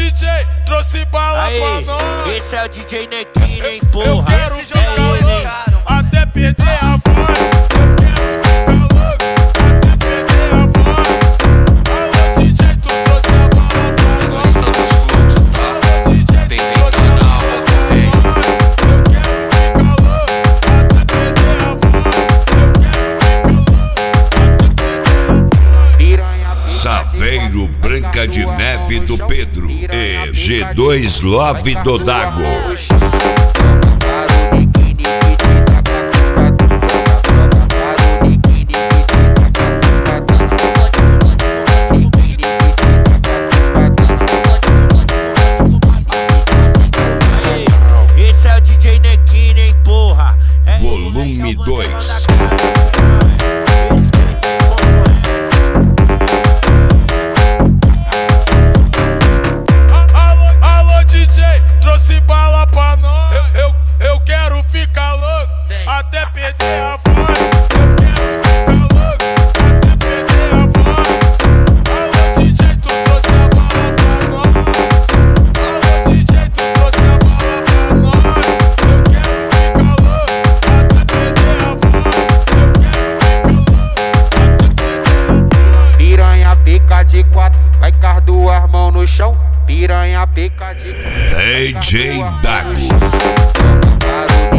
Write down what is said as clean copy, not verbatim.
DJ, trouxe bala Aí, pra nós. esse é o DJ Nequinho, hein, porra. Eu quero Esse ficar é ele, hein? louco até perder a voz. Eu quero ficar louco até perder a voz. Alô DJ, tu trouxe a bala pra nós. Alô DJ, tu trouxe a bala pra nós. Eu quero ficar louco até perder a voz. Eu quero ficar louco até perder a voz. Saveiro Branca de Neve do Pedro e G2 Love do Dago. Esse é o DJ Nequinho, hein, porra. Volume 2. Alô DJ, trouxe bala pra nós. Eu quero ficar louco até perder a voz. Eu quero ficar louco até perder a voz. Alô DJ, tu trouxe a bala pra nós. Alô DJ, tu trouxe a bala pra nós. Eu quero ficar louco até perder a voz. Eu quero ficar louco até perder a voz. Piranha pica de 4, vai com as duas mãos no chão. Piranha pica de 4. DJ Dago.